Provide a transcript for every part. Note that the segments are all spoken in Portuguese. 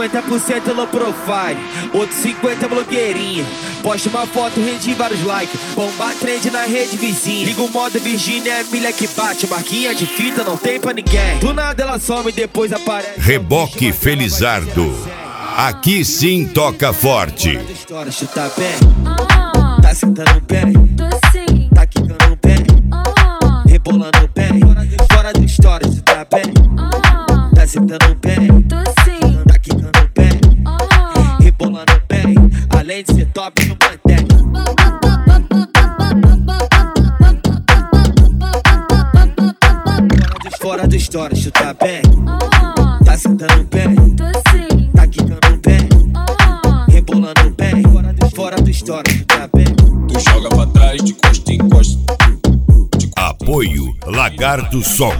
50% low profile, outro 50% blogueirinha. Posta uma foto, rende vários likes, bomba trend na rede vizinha. Liga o modo Virgínia, é milha que bate, marquinha de fita não tem pra ninguém. Do nada ela some e depois aparece. Reboque Felizardo, aqui sim toca forte. Chuta bem, tá sentando bem, tá quicando bem, rebolando bem. Fora do história, chuta bem, tá sentando bem, tá quicando bem, rebolando bem. Além de ser top no mantém. Fora do história, chuta bem, tá sentando bem, tá quicando bem, rebolando bem. Fora do história, chuta bem. Tu joga pra trás, de costa em costa. Apoio Lagarto Som.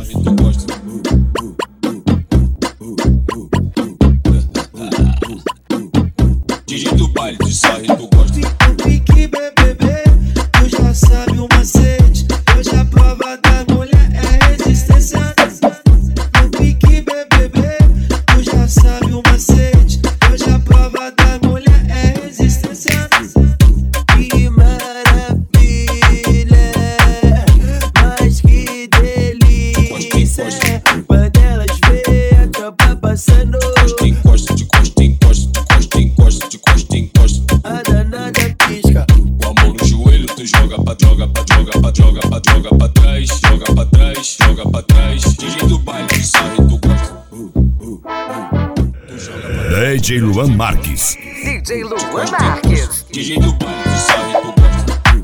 DJ do baile, de sarre, tu gosta. O pique BBB, tu já sabe o macete. Hoje a prova da mulher é resistência. No pique BBB, tu já sabe o macete. Hoje a prova da mulher é resistência. Que maravilha, mas que delícia. Quando elas veem a tropa passando. Costa em costa, de costa em costa, de costa em costa, de costa em costa. A danada pisca. Com a mão no joelho, tu joga pra trás, joga pra trás, joga pra trás. DJ do baile, de sarre, tu gosta. DJ Luan Marques. DJ Luan Marques. DJ do baile, de sarre, tu gosta.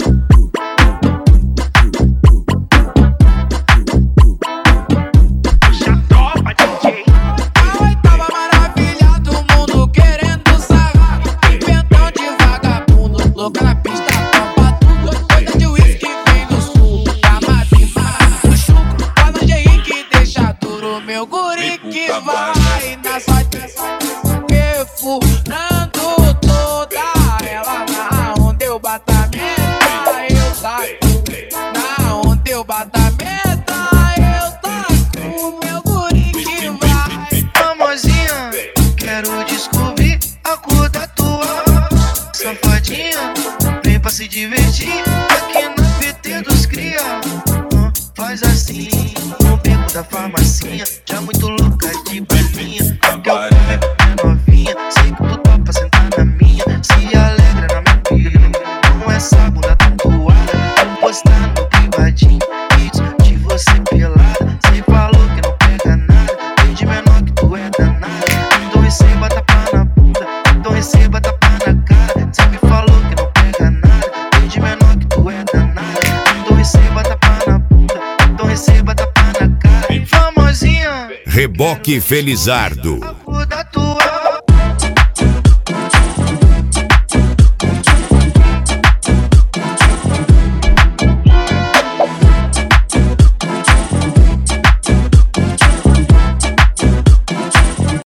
Tava maravilhado, o mundo querendo sarrar. Inventão de vagabundo, louca na pista, topa tudo. Doida de uísque vem do sul, Camavima, o chucro. Com a lingerie que deixa duro, meu guri que vai na sua perfurando toda ela. Na onda eu bato a meta, eu taco. Na onda eu bato a meta, eu taco. Meu guri que vai. Famosinha, quero descobrir a cor da tua safadinha. Vem pra se divertir aqui na PT dos cria. Faz assim, no beco da farmacinha. Já muito louca de balinha. Que eu é novinha, sei que tu topa sentar na minha. Se alegra na minha vida, com essa bunda tatuada. Vou postar no privadinho, vídeos de você pelada. Cê falou que não pega nada, desde menor que tu é danada. Então receba tapa na bunda, então receba tapa na cara. Cê me falou que não pega nada, desde menor que tu é danada. Então receba tapa na bunda, então receba tapa na cara. Famosinha, Reboque Felizardo. a cor da tua